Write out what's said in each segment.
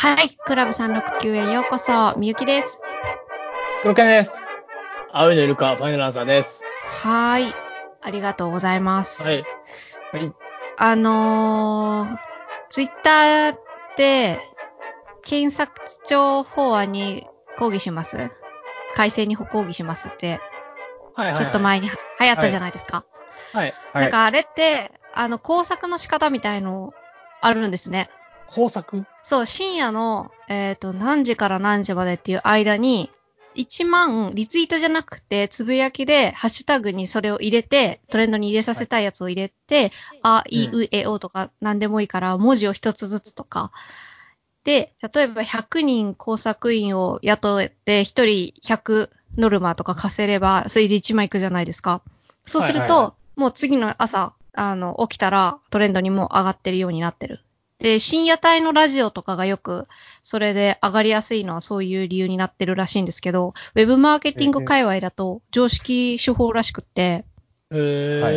はい、クラブ369へようこそ、みゆきです。 黒犬です。青いのイルカ、ファイナルアンサーです。 はい、ありがとうございます。 はい。はい。 ツイッターで、検索庁法案に抗議します。改正に抗議しますって、 はいはいはい。 ちょっと前に流行ったじゃはい。 ないですか。 はい。 なんかあれって、工作の仕方みたいのあるんですね。 工作？ そう、深夜の、何時から何時までっていう間に、1万、リツイートじゃなくて、つぶやきで、ハッシュタグにそれを入れて、トレンドに入れさせたいやつを入れて、あ、い、う、え、おとか、何でもいいから、文字を一つずつとか。で、例えば100人工作員を雇って、1人100ノルマとか貸せれば、それで1万いくじゃないですか。そうすると、 はいはいはい、 もう次の朝、起きたらトレンドにもう上がってるようになってる。で、深夜帯のラジオとかがよく、それで上がりやすいのはそういう理由になってるらしいんですけど、ウェブマーケティング界隈だと常識手法らしくって、 はい。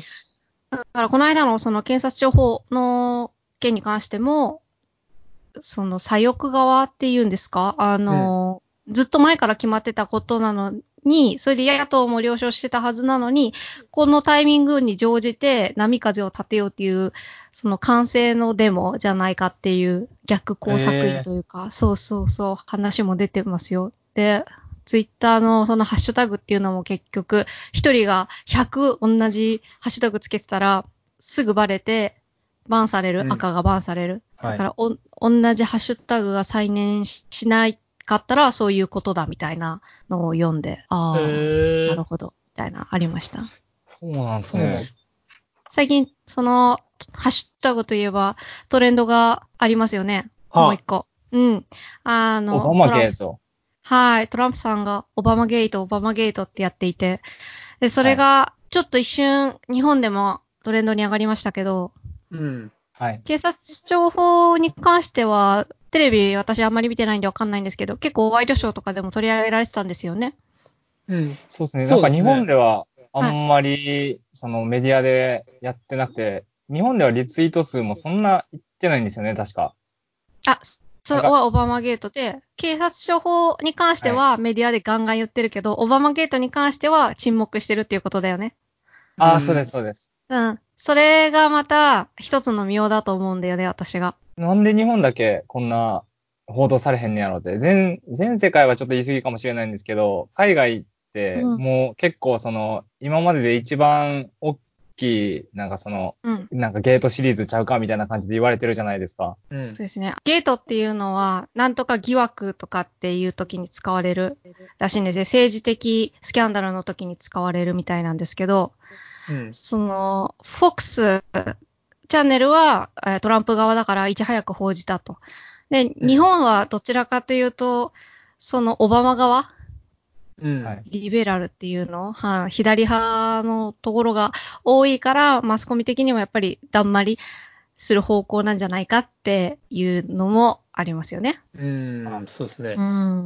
だからこの間のその検察庁法の件に関しても、その左翼側っていうんですかずっと前から決まってたことなのに、それで野党も了承してたはずなのに、このタイミングに乗じて波風を立てようっていう、その完成のデモじゃないかっていう逆工作員というか、そうそうそう、話も出てますよ。で、ツイッターのそのハッシュタグっていうのも結局、一人が100同じハッシュタグつけてたら、すぐバレて、バンされる、赤がバンされる。だから同じハッシュタグが再燃しないかったら、そういうことだみたいなのを読んで、ああ、なるほど、みたいな、ありました。 そうなんですね。 最近、その、ハッシュタグといえば、トレンドがありますよね。もう一個。うん。 オバマトランプ。 ゲート。 はい。トランプさんがオバマゲートってやっていて、で、それが、ちょっと一瞬、日本でもトレンドに上がりましたけど、 はい。 警察庁法に関しては、テレビ私あんまり見てないんでわかんないんですけど、結構ワイドショーとかでも取り上げられてたんですよね。 そうですね。なんか日本ではあはい。 んまり、そのメディアでやってなくて、日本ではリツイート数もそんな言ってないんですよね、確か。 あ、それはオバマゲートで、警察庁法に関してはい。 はメディアでガンガン言ってるけど、オバマゲートに関しては沈黙してるっていうことだよね。 ああ、そうです、そうです。 うん。それがまた一つの妙だと思うんだよね、私が。 なんで日本だけこんな報道されへんねやろって。全世界はちょっと言い過ぎかもしれないんですけど、海外ってうん。 もう結構その、今までで一番大きい、 うん。 なんかゲートシリーズちゃうかみたいな感じで言われてるじゃないですか。 そうですね。ゲートっていうのは、なんとか疑惑とかっていう時に使われるらしいんですね。政治的スキャンダルの時に使われるみたいなんですけど、その、FOX チャンネルはトランプ側だからいち早く報じたと。で、日本はどちらかというと、そのオバマ側、 はい。 リベラルっていうの、左派のところが多いから、マスコミ的にもやっぱりだんまりする方向なんじゃないかっていうのもありますよね。 そうですね。 うん。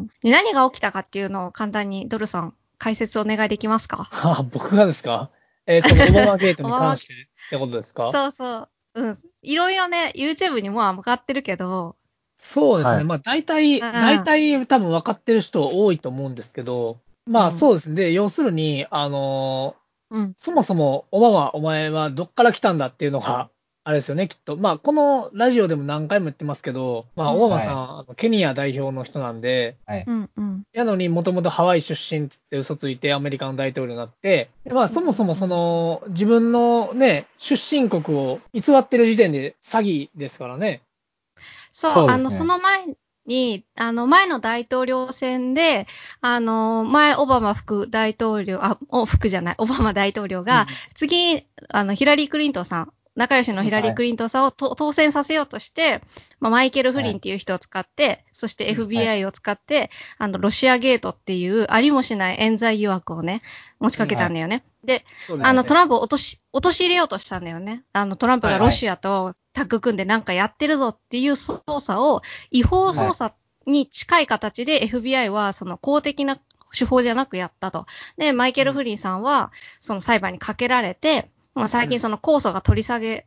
で何が起きたかっていうのを簡単にドルさん解説お願いできますか？ 僕がですか？このオバマゲートにオバマ、 関してってことですか？ そうそう。うん。いろいろね、YouTube にも向かってるけど、 そうですね。 はい。 まあ、大体多分分かってる人多いと思うんですけど、まあ、 うん。 そうですね。で、要するに、 うん。 そもそも、オバマ、お前はどっから来たんだっていうのが、あれですよね、きっと。まあ、このラジオでも何回も言ってますけど、まあ、オバうん。 マさん、ケニア代表の人なんで、 はい。 うん。うん。 やのにもともとハワイ出身つって嘘ついてアメリカの大統領になって、でまあ、 うん。 そもそもうん。 自分のね、出身国を偽ってる時点で詐欺ですからね。 そう、そそうですね。 の前に、前の大統領選で、前オバマ副大統領、副じゃない、オバマ大統領が、 うん。 次、ヒラリー・クリントンさん、仲良しのヒラリー・はい。 クリントンさんを当選させようとして、マイケル・フはい。 リンっていう人を使って、そしてはい。 FBI を使って、ロシアゲートっていうありもしない冤罪疑惑をね、持ちかけはい。 たんだよね。で、 はい。 トランプを陥れようとしたんだよね。トランプがロはい。 シアとタッグ組んでなんかやってるぞっていう捜査を、違法はい。 捜査に近い形で FBI はその公的な手法じゃなくやったと。で、マイケル・フリンさんはその裁判にかけられて、最近その控訴が取り下げ、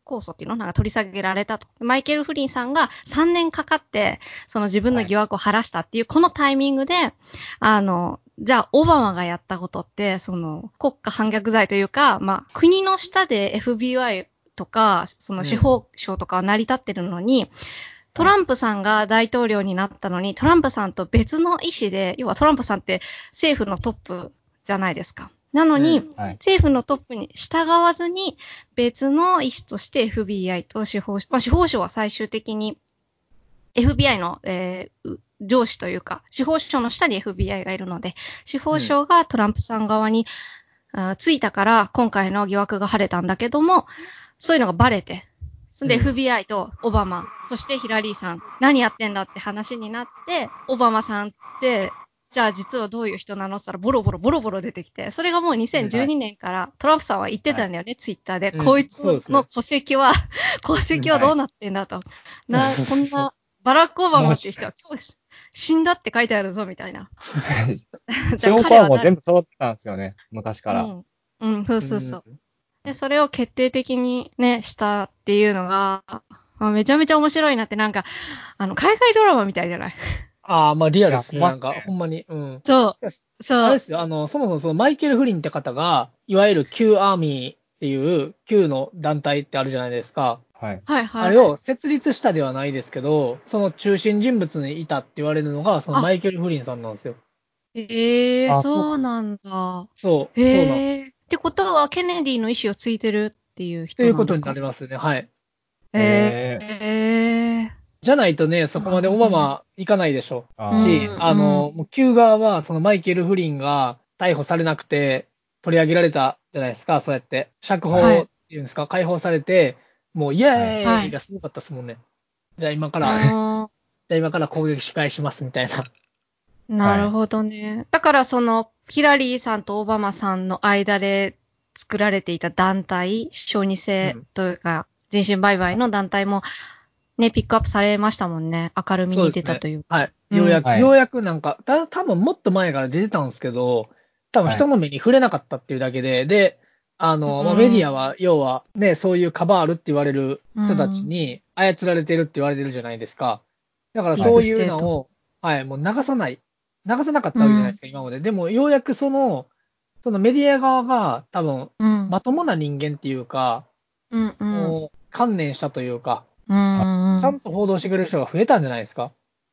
控訴っていうのなんか取り下げられたと。マイケル・フリンさんが3年かかって、その自分の疑惑を晴らしたっていう、このタイミングで、じゃあ、オバマがやったことって、その、国家反逆罪というか、まあ、国の下で FBI とか、その司法省とかは成り立ってるのに、トランプさんが大統領になったのに、トランプさんと別の意思で、要はトランプさんって政府のトップじゃないですか。なのに、政府のトップに従わずに、別の意思として FBI と司法省、司法省は最終的に FBI の、上司というか、司法省の下に FBI がいるので、司法省がトランプさん側に、ついたから、今回の疑惑が晴れたんだけども、そういうのがバレて、そんで FBI とオバマ、そしてヒラリーさん、何やってんだって話になって、オバマさんって、じゃあ実はどういう人なのって言ったらボロボロ出てきて、それがもう2012年からトランプさんは言ってたんだよね、ツイッターで。こいつの戸籍はどうなってんだと。こんな、バラック・オバマっていう人は今日死んだって書いてあるぞ、みたいな。 証拠はもう全部揃ってたんですよね、昔から。 そう。で、それを決定的にね、したっていうのが、めちゃめちゃ面白いなって、なんか、海外ドラマみたいじゃない？ ああ、まあリアルですね。なんか、ほんまに。うん。 そう。 あれですよ。そもそもそのマイケル・フリンって方が、いわゆる Q アーミーっていう Q の団体ってあるじゃないですか。 はい。 あれを設立したではないですけど、その中心人物にいたって言われるのが、そのマイケル・フリンさんなんですよ。 そうなんだ。 そうなんです。 ってことは、ケネディの意思を継いでるっていう人ということになんですか？ なりますね。はい。 じゃないとね、そこまでオバマ行かないでしょ。し、もう Q 側は、そのマイケル・フリンが逮捕されなくて取り上げられたじゃないですか、そうやって。釈放っていうんですか、解放されて、もうイエーイがすごかったですもんね。じゃあ今から攻撃仕返しますみたいな。 なるほどね。だからその、ヒラリーさんとオバマさんの間で作られていた団体、小児性というか、人身売買の団体も、ね、ピックアップされましたもんね。明るみに出たという。 はい。ようやくなんか、多分もっと前から出てたんですけど、多分人の目に触れなかったっていうだけで、で、まあ、メディアは、要はね、そういうカバールって言われる人たちに操られてるって言われてるじゃないですか。だからそういうのを、もう流さなかったわけじゃないですか、今まで。でも、ようやくそのメディア側が多分、まともな人間っていうか、もう観念したというか、ちゃんと報道してくれる人が増えたんじゃないですか。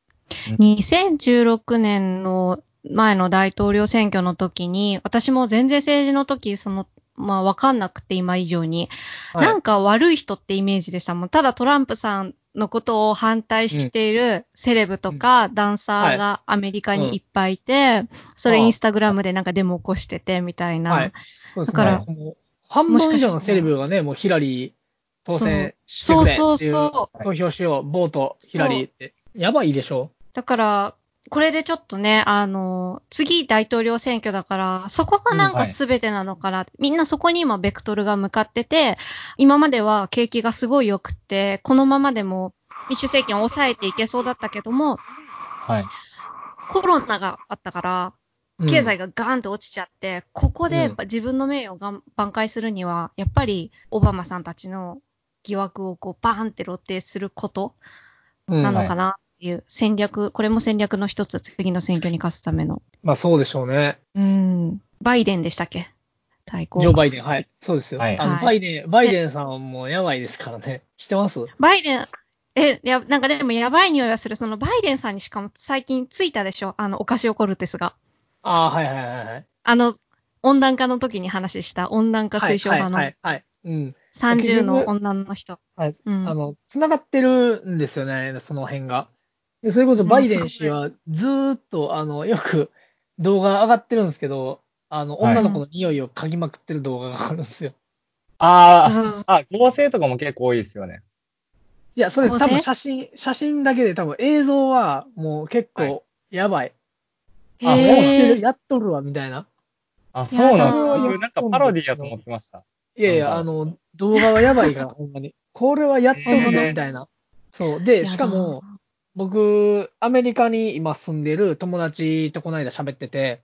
2016年の前の大統領選挙の時に、私も全然政治の時、わかんなくて今以上に、なんか悪い人ってイメージでしたもん。ただトランプさんのことを反対しているセレブとかダンサーがアメリカにいっぱいいて、それインスタグラムでなんかデモ起こしててみたいな。 そうですね。だから、半分以上のセレブがね、もうヒラリー当選してくれっていう投票しよう、ボート、ヒラリーって。やばいでしょ。 だから、これでちょっとね、次大統領選挙だから、そこがなんか全てなのかな。みんなそこに今ベクトルが向かってて、今までは景気がすごい良くて、このままでも民主政権を抑えていけそうだったけども、コロナがあったから、経済がガーンと落ちちゃって、ここで自分の名誉を挽回するには、やっぱりオバマさんたちの疑惑をこうバーンって露呈することなのかな。いう戦略、これも戦略の一つ、次の選挙に勝つための。 まあそうでしょうね。 バイデンでしたっけ？対抗。 ジョー・バイデン、はい。そうですよ。バイデンさんもやばいですからね。知ってます？ バイデン、なんかでもやばい匂いがする。そのバイデンさんにしかも最近ついたでしょ？オカシオコルテスが。温暖化の時に話した温暖化推奨派の。30の女の人。 繋がってるんですよね、その辺が。で、それこそバイデン氏はずーっと、よく動画上がってるんですけど、女の子の匂いを嗅ぎまくってる動画があるんですよ。 合成とかも結構多いですよね。 いや、それ多分写真だけで多分映像はもう結構やばい。やっとるわ、みたいな。 そうなんですか。なんかパロディやと思ってました。 いやいや、動画はやばいから、ほんまに。これはやっとるな、みたいな。そう。で、しかも、僕、アメリカに今住んでる友達とこの間喋ってて、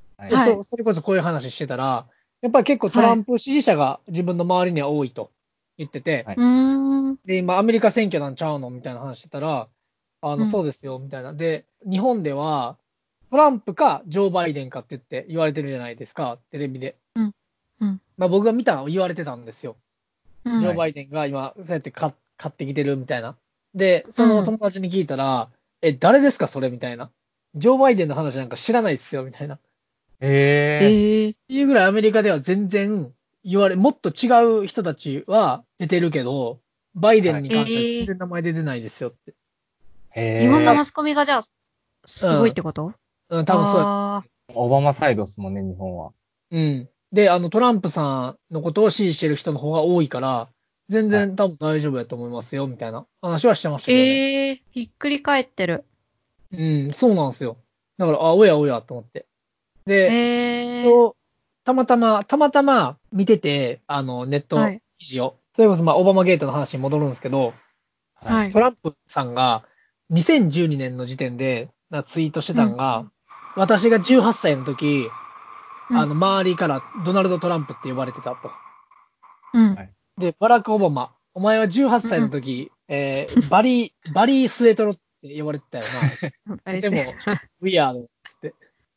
それこそこういう話してたら、やっぱり結構トランプ支持者が自分の周りには多いと言ってて、 はいで、今アメリカ選挙なんちゃうのみたいな話してたら、そうですよ、みたいな。で、日本では、トランプかジョー・バイデンかって言われてるじゃないですか、テレビで。まあ僕が見たのを言われてたんですよ。ジョー・バイデンが今、そうやって買ってきてるみたいな。で、その友達に聞いたら、誰ですかそれみたいな。ジョー・バイデンの話なんか知らないっすよ、みたいな。っていうぐらいアメリカでは全然もっと違う人たちは出てるけど、バイデンに関しては全然名前出てないですよって。 日本のマスコミがじゃあ、すごいってこと？ 多分そうや。 オバマサイドっすもんね、日本は。 で、トランプさんのことを支持してる人の方が多いから、全然多分大丈夫やと思いますよ、みたいな話はしてましたけどね。 ひっくり返ってる。 そうなんですよ。だから、おやおやと思って。で、たまたま見てて、ネット記事を。それこそ、オバマゲートの話に戻るんですけど、トランプさんが2012年の時点でツイートしてたんが、私が18歳の時、周りからドナルド・トランプって呼ばれてたと。で、バラク・オバマ、お前は18歳の時、バリー・スエトロって呼ばれてたよな。でも、ウィアードって。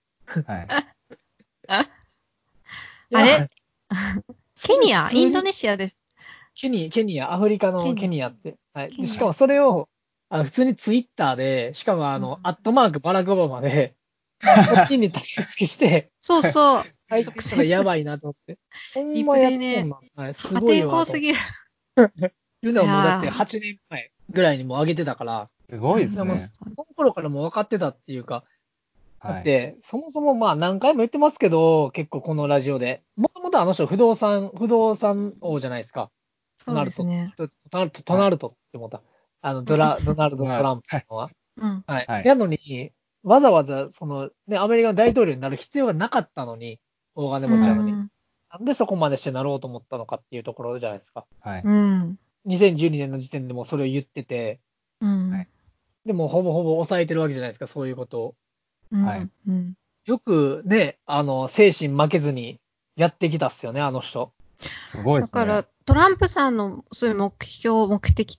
あれケニアインドネシアです。 ケニア、アフリカのケニアって。でしかもそれを、普通にツイッターで、しかもアットマークバラク・オバマで、こっちにタグ付けして、 そうそう。 直接がやばいなと思って。ほんまやっとんな。すごいわ。 破天荒すぎる。 いうのはもうだって8年前ぐらいにも上げてたから。 すごいですね。 その頃からもう分かってたっていうか、だって、そもそも何回も言ってますけど、結構このラジオで。もともとあの人不動産王じゃないですか。 そうですね。 トナルトって思った。ドナルド・トランプのは。やのに、わざわざ、アメリカの大統領になる必要がなかったのに、大金持ちなのに。なんでそこまでしてなろうと思ったのかっていうところじゃないですか。2012年の時点でもそれを言ってて、でもほぼほぼ抑えてるわけじゃないですか、そういうことを。よくね、精神負けずにやってきたっすよね、あの人。 すごいですね。 だから、トランプさんのそういう目的って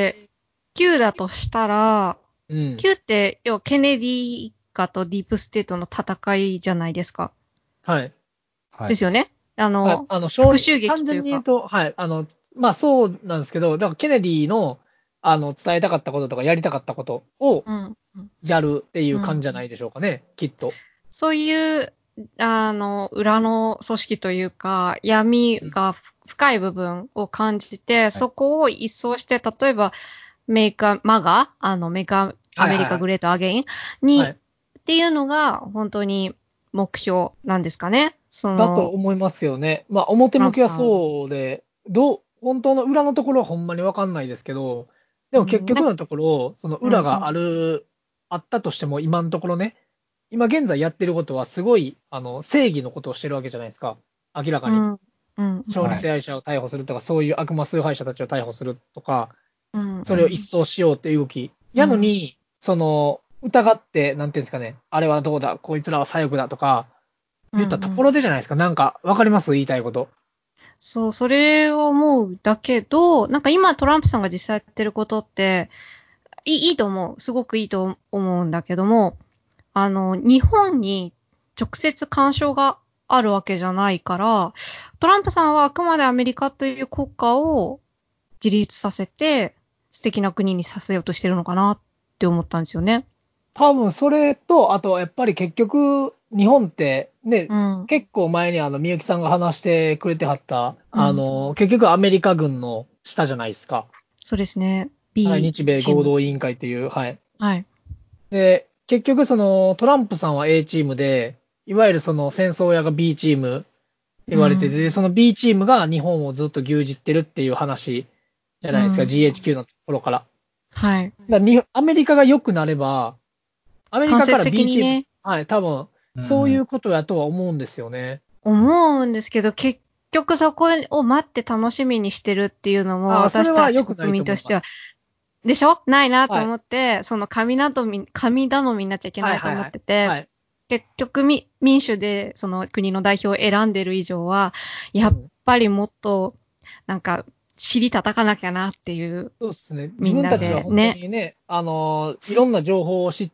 、Q だとしたら、Q って、要はケネディ一家とディープステートの戦いじゃないですか。ですよね。復讐劇というか。 単純に言うと、そうなんですけど、だからケネディの、伝えたかったこととかやりたかったことを、やるっていう感じじゃないでしょうかね、きっと。 そういう、裏の組織というか、闇が深い部分を感じて、そこを一掃して、例えば、アメリカグレートアゲインに、っていうのが、本当に目標なんですかね。 だと思いますよね。表向きはそうで、本当の裏のところはほんまにわかんないですけど、でも結局のところ、その裏があったとしても今のところね、今現在やってることはすごい、正義のことをしてるわけじゃないですか。明らかに。勝利性愛者を逮捕するとか、そういう悪魔崇拝者たちを逮捕するとか、それを一掃しようっていう動き。やのに、疑って、なんていうんですかね、あれはどうだ、こいつらは左翼だとか、言ったところでじゃないですか。なんか、わかります言いたいこと。 そう、それを思うだけど、なんか今トランプさんが実際やってることって、いいと思う。すごくいいと思うんだけども、日本に直接干渉があるわけじゃないから、トランプさんはあくまでアメリカという国家を自立させて、素敵な国にさせようとしてるのかなって思ったんですよね。 多分それと、あとやっぱり結局、日本ってね、結構前にみゆきさんが話してくれてはった、結局アメリカ軍の下じゃないですか。 そうですね。 日米合同委員会っていう、で、結局トランプさんは A チームで、いわゆる戦争屋が B チームって言われてて、その B チームが日本をずっと牛耳ってるっていう話じゃないですか、GHQ のところから。アメリカが良くなれば、アメリカから B チーム、多分、そういうことやとは思うんですよね。 思うんですけど、結局そこを待って楽しみにしてるっていうのも、私たち国民としては、でしょないなと思って、神頼みになっちゃいけないと思ってて、結局民主でその国の代表を選んでる以上は、やっぱりもっと、なんか尻叩かなきゃなっていう。 そうですね。自みんなで分たちは本当にね、いろんな情報を知って、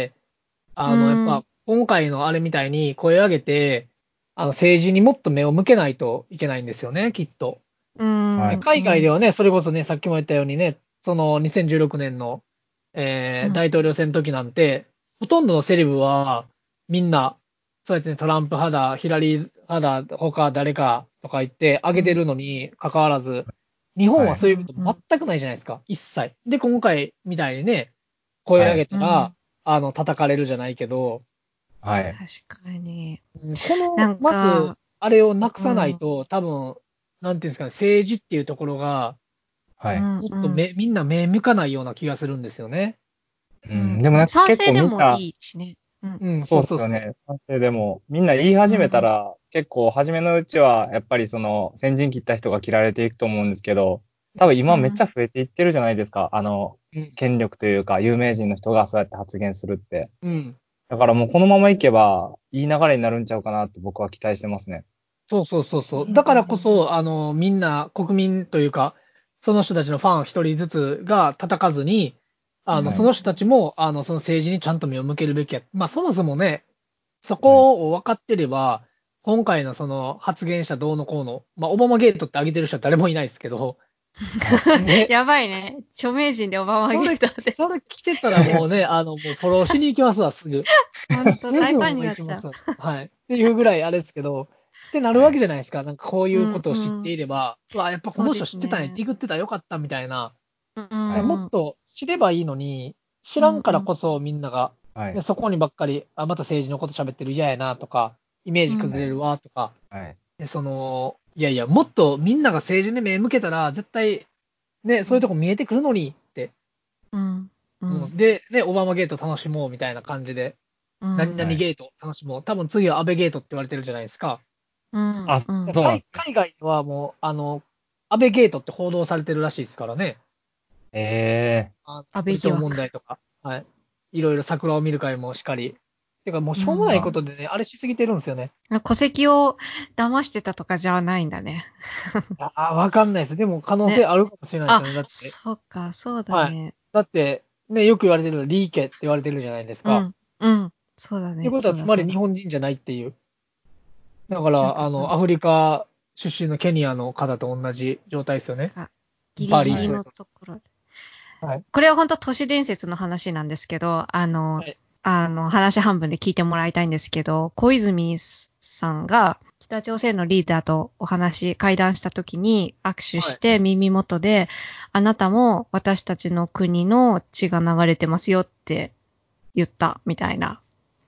やっぱ、今回のあれみたいに声を上げて、政治にもっと目を向けないといけないんですよね、きっと。 はい。 海外ではね、それこそね、さっきも言ったようにね、その2016年の、大統領選の時なんて、ほとんどのセレブは、みんな、そうやってね、トランプ派だ、ヒラリー派だ、他誰かとか言ってあげてるのに関わらず、日本はそういうこと全くないじゃないですか、一切。で、今回みたいにね、声上げたら、叩かれるじゃないけど、 はい。 確かに。 この、 なんまず、 か、 あれをなくさないと、多分、なんていうんですかね、政治っていうところが、 はい。 もっとみんな目向かないような気がするんですよね。 でもなんか賛結構成でもいみんな、 いしね。 そうでそうそうそう。 すよね。賛成でも、みんな言い始めたら、結構初めのうちは、やっぱりその、先陣切った人が切られていくと思うんですけど、多分今めっちゃ増えていってるじゃないですか。権力というか、有名人の人がそうやって発言するって。 うん。 だからもうこのままいけば、いい流れになるんちゃうかなって僕は期待してますね。 そうそうそうそう。だからこそ、みんな、国民というか、その人たちのファン一人ずつが叩かずに、その人たちも、その政治にちゃんと目を向けるべきや。まあ、そもそもね、そこを分かってれば、今回のその発言者どうのこうの、まあ、オバマゲートって挙げてる人は誰もいないですけど、ね、 やばいね。著名人でオバマゲートで。 それ来てたらもうね、もうフォローしに行きますわ、すぐ。 ほんと、 すぐ大ファンもになっちゃう。 う行きますわ。はい。っていうぐらいあれですけど、ってなるわけじゃないですか。なんかこういうことを知っていれば、うわ、やっぱこの人知ってたね、ディグってたらよかったみたいな。もっと知ればいいのに、知らんからこそみんなが、でそこにばっかり、また政治のこと喋ってる嫌やなとか、イメージ崩れるわとか、でいやいや、もっとみんなが政治に目向けたら、絶対、ね、そういうとこ見えてくるのにって。で、ね、オバマゲート楽しもうみたいな感じで、何々ゲート楽しもう。多分次は安倍ゲートって言われてるじゃないですか。 あ、そうなんですね。 海外ではもう、安倍ゲートって報道されてるらしいですからね。 ええ安倍問題とか。はい。いろいろ桜を見る会もしかり。てかもうしょうもないことでね、あれしすぎてるんですよね。 戸籍を騙してたとかじゃないんだね。 わかんないです。でも可能性あるかもしれないですよね。だって。 そうか、そうだはい。 ね。 だって、ね、よく言われてるのリーケって言われてるじゃないですか。 そうだね。 ということは、つまり日本人じゃないっていう。だから、アフリカ出身のケニアの方と同じ状態ですよね。 ギリギリのところで。 はい。 これは本当都市伝説の話なんですけど、話半分で聞いてもらいたいんですけど、小泉さんが北朝鮮のリーダーと会談した時に握手して耳元で、あなたも私たちの国の血が流れてますよって言ったみたいな。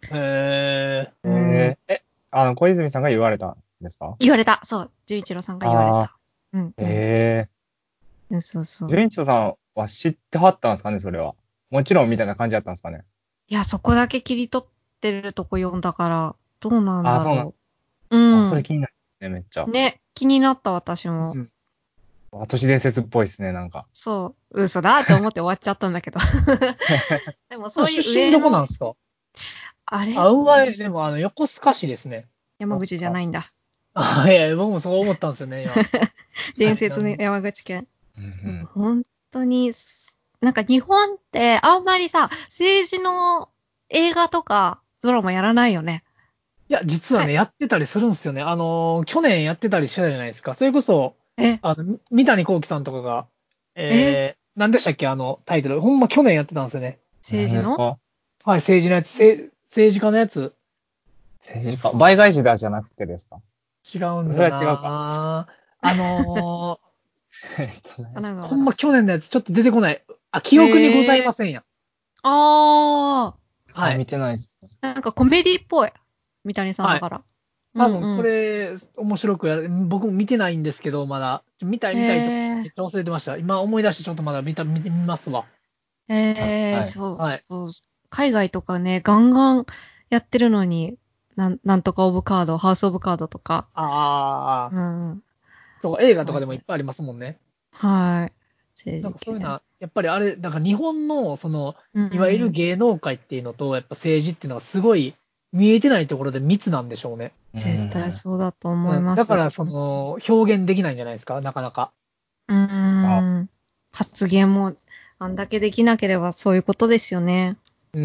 小泉さんが言われたんですか？ 言われた。そう。純一郎さんが言われた。そうそう。 純一郎さんは知ってはったんですかね、それは。もちろんみたいな感じだったんですかね。 いや、そこだけ切り取ってるとこ読んだから、どうなんだろう。それ気になるんですね、めっちゃ。 ね、気になった私も。 都市伝説っぽいですね、なんか。 そう、嘘だって思って終わっちゃったんだけど。でもそういう出身どこなんですか？ あれでも横須賀市ですね。 山口じゃないんだ。 いや、僕もそう思ったんですよね、今。 伝説の山口県。本当に、なんか日本ってあんまりさ、政治の映画とかドラマやらないよね。 いや、実はね、やってたりするんですよね。去年やってたりしてたじゃないですか。それこそ、三谷幸喜さんとかが、何でしたっけ、タイトル。ほんま去年やってたんですよね。 政治の？ はい、政治のやつ、政治家のやつ。 政治家倍返しだじゃなくてですか？ 違うんだな。 それは違うか。 ほんま去年のやつちょっと出てこない。記憶にございませんや。 はい。 見てないです。 なんかコメディっぽい。三谷さんだから。 多分これ、面白く僕も見てないんですけど、まだ。見たいとめっちゃ忘れてました。今思い出してちょっとまだ見てみますわ。 そう。海外とかね、ガンガンやってるのに、なんとかオブカード、ハウスオブカードとか。 映画とかでもいっぱいありますもんね。 はい。 なんかそういうのは、やっぱりあれ、だから日本の、いわゆる芸能界っていうのと、やっぱ政治っていうのはすごい見えてないところで密なんでしょうね。 絶対そうだと思います。 だから、表現できないんじゃないですか、なかなか。 発言もあんだけできなければそういうことですよね。 うん。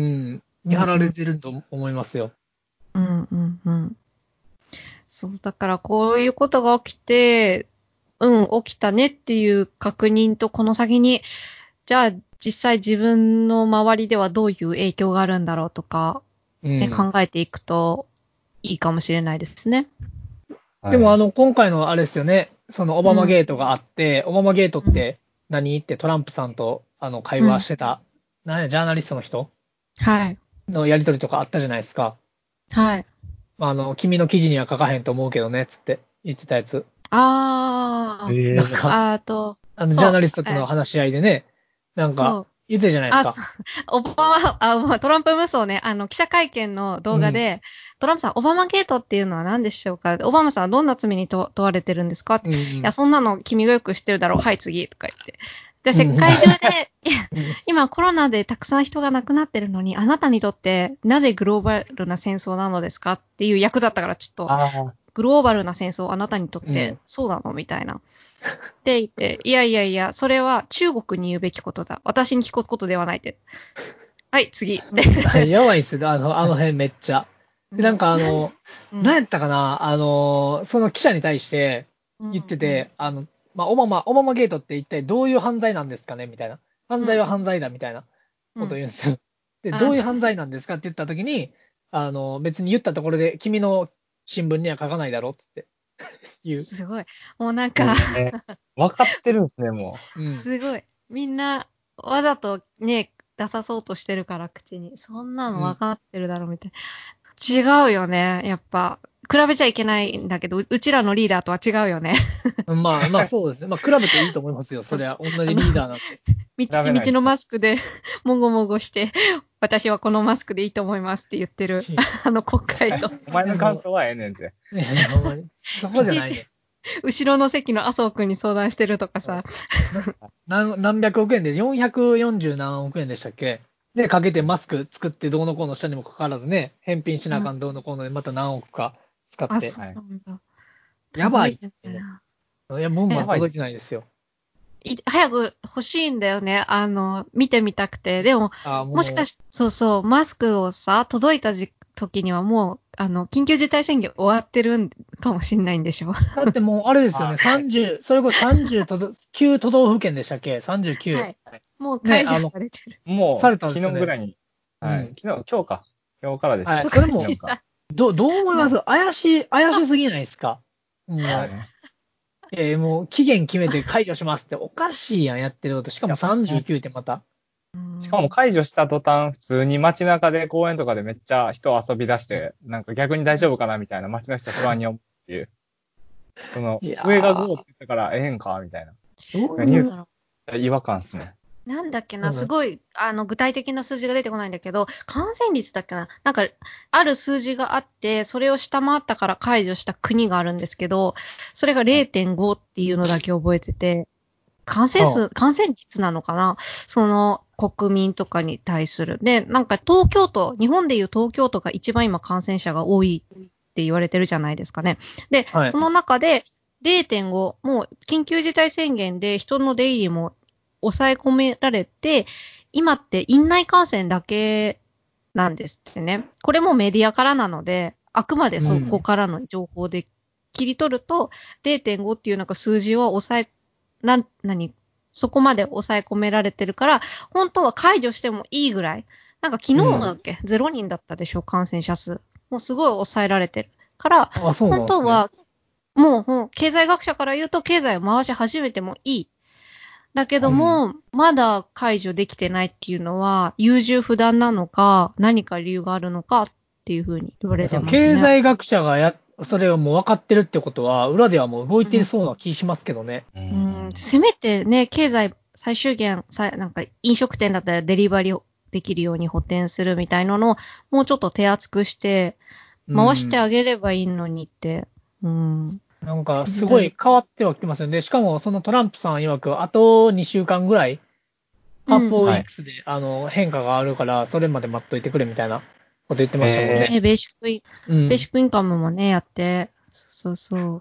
見張られてると思いますよ。 うんうんうん。そう、だからこういうことが起きて、起きたねっていう確認と、この先に、じゃあ実際自分の周りではどういう影響があるんだろうとか、ね、考えていくといいかもしれないですね。 でも今回のあれですよね、そのオバマゲートがあって、オバマゲートって何ってトランプさんと会話してた、ジャーナリストの人はい。 のやりとりとかあったじゃないですか。 はい。 君の記事には書かへんと思うけどね、つって言ってたやつ。なんか、ジャーナリストとの話し合いでね、なんか、言ってたじゃないですか。 トランプ無双ね、記者会見の動画で、トランプさん、オバマゲートっていうのは何でしょうか？オバマさんはどんな罪に問われてるんですか？いや、そんなの君がよく知ってるだろう。はい、次。とか言って。で、世界中で、今コロナでたくさん人が亡くなってるのに、あなたにとってなぜグローバルな戦争なのですかっていう役だったからちょっと、グローバルな戦争あなたにとってそうなのみたいな。って言って、いやいやいや、それは中国に言うべきことだ。私に聞くことではないって。はい、次。 やばいっすよ、あの辺めっちゃ。で、なんか何やったかな、その記者に対して言ってて、オバマゲートって一体どういう犯罪なんですかねみたいな。犯罪は犯罪だみたいなことを言うんですよ。で、どういう犯罪なんですかって言ったときに、別に言ったところで君の新聞には書かないだろって言う。 すごい。もうなんか分かってるんですね、もう。すごい。みんな、わざとね、出さそうとしてるから、口に。そんなの分かってるだろ、みたいな。違うよね、やっぱ。比べちゃいけないんだけど、うちらのリーダーとは違うよね。 まあそうですね。比べていいと思いますよ。そりゃ、同じリーダーなんて。 道のマスクでもごもごして、私はこのマスクでいいと思いますって言ってる、国会と。 お前の感想はええねんて。 ほんまに。そこじゃないね。 後ろの席の麻生くんに相談してるとかさ。 何百億円で、440何億円でしたっけ？で、かけてマスク作ってどうのこうの下にもかかわらずね、返品しなあかんどうのこうので、また何億か使って。 そうなんだ。 やばい。いや、もうまだ届いてないですよ。 早く欲しいんだよね。見てみたくて。でも、もしかして、そう、マスクをさ、届いた時にはもう、緊急事態宣言終わってるんかもしんないんでしょ。 だってもう、あれですよね、それこそ39都道府県でしたっけ？ 39。 はい。もう解除されてる。 もう、 されたんですよね。 昨日ぐらいに。はい。今日か。今日からでした。 はい。それも、どう思います？怪しすぎないですか？もう期限決めて解除しますっておかしいやん、やってること。しかも39ってまた。 しかも解除した途端、普通に街中で公園とかでめっちゃ人遊び出して、なんか逆に大丈夫かなみたいな街の人不安に思うっていう。その、上が5って言ったからええんかみたいな。違和感っすね。 なんだっけな、すごい、具体的な数字が出てこないんだけど、感染率だっけな、なんか、ある数字があって、それを下回ったから解除した国があるんですけど、それが 0.5 っていうのだけ覚えてて、感染率なのかな、その国民とかに対する。で、なんか日本でいう東京都が一番今感染者が多いって言われてるじゃないですかね。で、その中で 0.5、もう緊急事態宣言で人の出入りも抑え込められて、今って院内感染だけなんですってね。これもメディアからなので、あくまでそこからの情報で切り取ると、0.5 っていうなんか数字をそこまで抑え込められてるから、本当は解除してもいいぐらい。なんか昨日だっけ、0人だったでしょ、感染者数。もうすごい抑えられてる。から、本当は、もう経済学者から言うと経済を回し始めてもいい。だけども、まだ解除できてないっていうのは、優柔不断なのか、何か理由があるのかっていうふうに言われてますね。 経済学者がそれをもう分かってるってことは、裏ではもう動いていそうな気しますけどね。 せめてね、経済最終限、なんか飲食店だったらデリバリーできるように補填するみたいなのを、もうちょっと手厚くして、回してあげればいいのにって。 なんか、すごい変わってはきてますよね。しかも、そのトランプさん曰く、あと2週間ぐらい、ハーフウィークスで、変化があるから、それまで待っといてくれみたいなこと言ってましたもんね。 ベーシックインカムもね、やって、そう。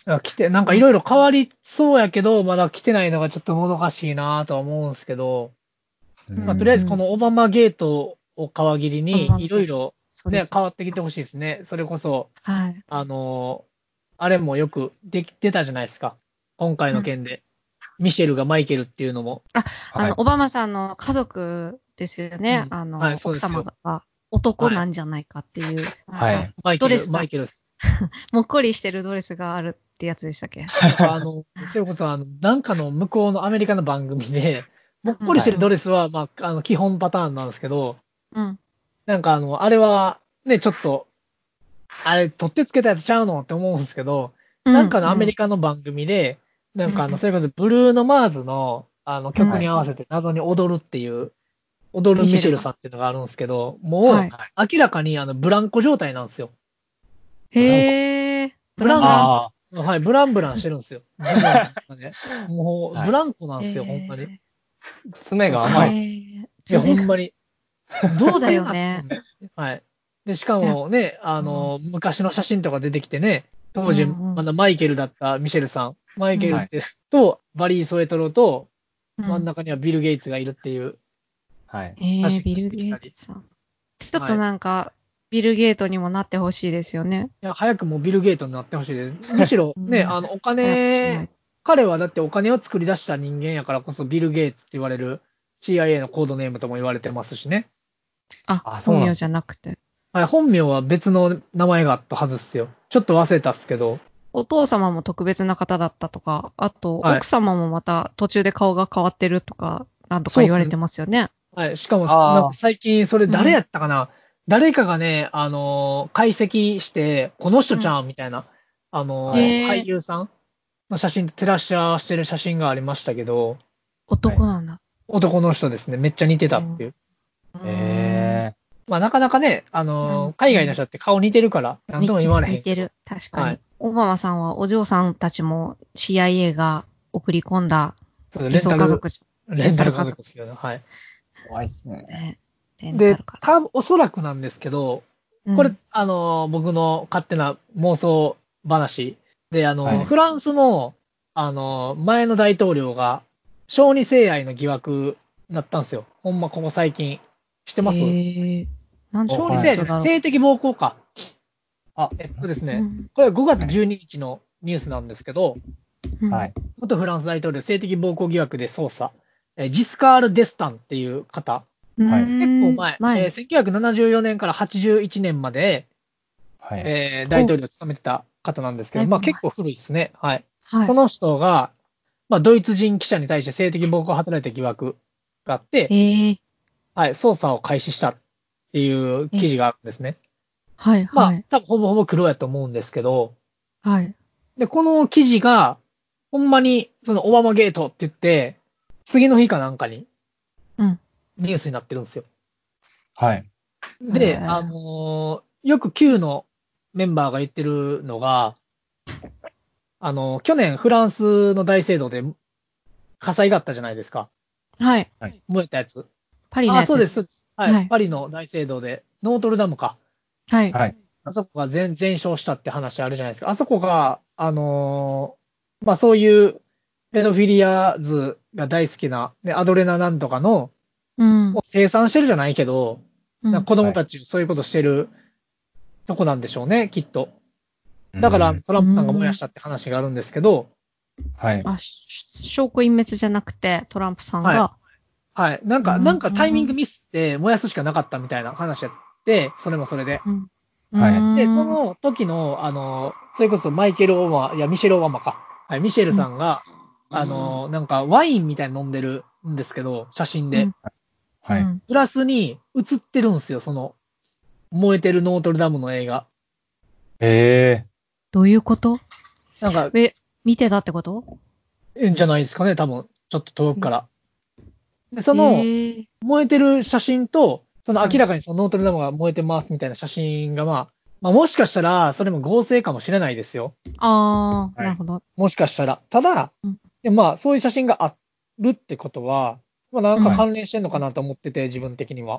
なんかいろいろ変わりそうやけど、まだ来てないのがちょっともどかしいなとは思うんですけど、まあ、とりあえずこのオバマゲートを皮切りに、いろいろね、変わってきてほしいですね。それこそ、 はい。 あれもよく出たじゃないですか。今回の件で。ミシェルがマイケルっていうのも。 オバマさんの家族ですよね。 はい、そう奥ですよ。 様が男なんじゃないかっていう、 はい。 マイケルです。 もっこりしてるドレスがあるってやつでしたっけ？ なんかそれこそなんかの向こうのアメリカの番組で、もっこりしてるドレスは、まあ、基本パターンなんですけど、 うん。 なんかあれは、ね、ちょっと、あれ、取ってつけたやつちゃうのって思うんですけど、なんかのアメリカの番組で、なんかそれこそブルーノ・マーズの、曲に合わせて謎に踊るっていう、踊るミシェルさんっていうのがあるんですけど、もう、明らかにブランコ状態なんですよ。 へー。 ブランコ、はい、ブランブランしてるんですよ。もう、ブランコなんですよ、ほんまに。 爪が甘い。 いや、ほんまに。 そうだよね。 はい。で、しかもね、昔の写真とか出てきてね、当時、まだマイケルだったミシェルさん。マイケルってと、バリー・ソエトロと、真ん中にはビル・ゲイツがいるっていう。 はい。 ビル・ゲイツさん。ちょっとなんか、ビル・ゲートにもなってほしいですよね。 いや、早くもうビル・ゲートになってほしいです。むしろね、お金、彼はだってお金を作り出した人間やからこそビル・ゲイツって言われる CIA のコードネームとも言われてますしね。 本名じゃなくて。 はい、本名は別の名前があったはずっすよ。ちょっと忘れたっすけど。 お父様も特別な方だったとか、あと、奥様もまた途中で顔が変わってるとか、なんとか言われてますよね。 はい、しかも、なんか最近それ誰やったかな、誰かがね、解析して、この人ちゃんみたいな、俳優さんの写真と照らし合わせてる写真がありましたけど、 男なんだ。 男の人ですね。めっちゃ似てたっていう。まあなかなかね、海外の人って顔似てるから、なんとも言われへん。 似てる。確かに。オバマさんはお嬢さんたちも CIA が送り込んだ理想家族。 レンタル家族ですよね。はい。 怖いっすね。 で、おそらくなんですけど、これ、僕の勝手な妄想話で、フランスの、前の大統領が、小児性愛の疑惑になったんですよ。ほんま、ここ最近。知ってます？小児性愛じゃない、性的暴行か。ですね、これは5月12日のニュースなんですけど、元フランス大統領性的暴行疑惑で捜査。ジスカール・デスタンっていう方。結構前、1974年から81年まで、大統領を務めてた方なんですけど、まあ結構古いですね。はい。その人が、まあドイツ人記者に対して性的暴行を働いた疑惑があって、はい、捜査を開始したっていう記事があるんですね。まあ、多分ほぼほぼ黒やと思うんですけど、で、この記事が、ほんまに、そのオバマゲートって言って、次の日かなんかに、ニュースになってるんですよ。 はい。 で、よく Q のメンバーが言ってるのが、去年フランスの大聖堂で火災があったじゃないですか。 はい。 燃えたやつ。 パリのやつです。 そうです。はい。パリの大聖堂で、ノートルダムか。 はい。 あそこが全焼したって話あるじゃないですか。あそこが、まあそういうペドフィリア図が大好きな、ね、アドレナなんとかの、生産してるじゃないけど、子供たちそういうことしてるとこなんでしょうね、きっと。だからトランプさんが燃やしたって話があるんですけど、 証拠隠滅じゃなくてトランプさんが、 はい。なんかタイミングミスって燃やすしかなかったみたいな話やって、それもそれで。で、その時の、それこそマイケル・オバマ、いや、ミシェル・オバマか。はい、ミシェルさんが、なんかワインみたいに飲んでるんですけど、写真で。プラスに映ってるんですよ、その、燃えてるノートルダムの映画。 どういうこと？ なんか、 見てたってこと？ じゃないですかね、多分。ちょっと遠くから。で、その、燃えてる写真と、その明らかにそのノートルダムが燃えてますみたいな写真が、まあもしかしたら、それも合成かもしれないですよ。 なるほど。 もしかしたら。ただ、まあ、そういう写真があるってことは、まあ、なんか関連してんのかなと思ってて、自分的には。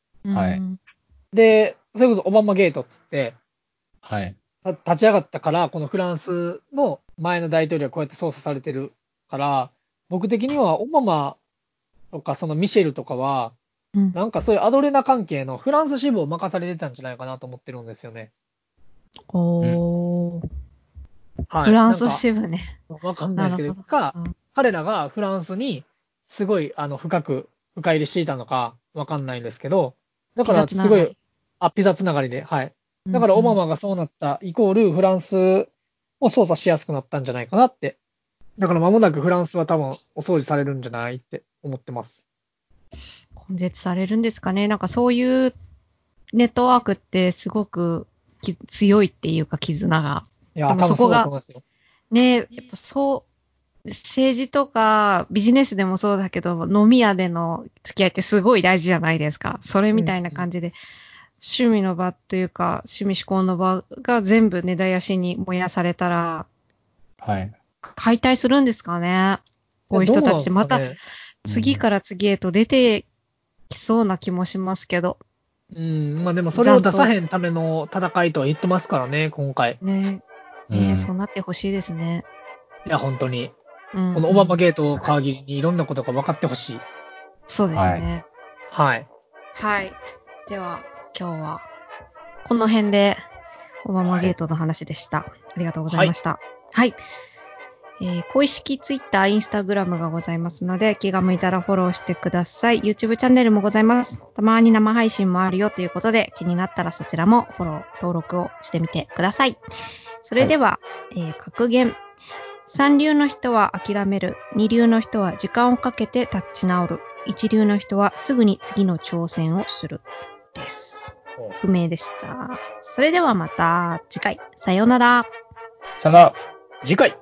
で、それこそオバマゲートっつって、立ち上がったから、このフランスの、 前の大統領はこうやって操作されてるから、僕的にはオバマとかそのミシェルとかは、 うん。 なんかそういうアドレナ関係のフランス支部を任されてたんじゃないかなと思ってるんですよね。 おー。 はい。 フランスなんか、 支部ね。 わかんないですけど、 なるほど。うん彼らがフランスにすごい、深く深入りしていたのかわかんないんですけど、だかピザらすごい、 つながり。 ピザつながりで、はい。だうんからオバマがそうなったイコールフランスを操作しやすくなったんじゃないかなって。だから間もなくフランスは多分お掃除されるんじゃないって思ってます。 根絶されるんですかね。なんかそういうネットワークってすごく強いっていうか絆が。でいや、多分そうだともそこが思いますよ。 ね、やっぱそう、政治とかビジネスでもそうだけど、飲み屋での付き合いってすごい大事じゃないですか。それみたいな感じで、趣味の場というか、趣味思考の場が全部根絶やしに燃やされたら、 はい。 解体するんですかね。こういう人たちで、 どうなんですかまたね。 次から次へと出てきそうな気もしますけど。 まあでもそれを出さ残党。 へんための戦いとは言ってますからね、今回。 ねそうなってほしいですね。 いや、本当に。 うん、 このオバマゲートを皮切りにいろんなことが分かってほしい。 そうですね。 はい。 はい。では、今日は、この辺で、オバマゲートの話でした。ありがとうございました。はい。公式ツイッター、インスタグラムがございますので、気が向いたらフォローしてください。YouTube チャンネルもございます。たまに生配信もあるよということで、気になったらそちらもフォロー、登録をしてみてください。それでは、格言。三流の人は諦める。二流の人は時間をかけて立ち直る。一流の人はすぐに次の挑戦をする。です。不明でした。それではまた次回。さようなら。 さよなら。 次回。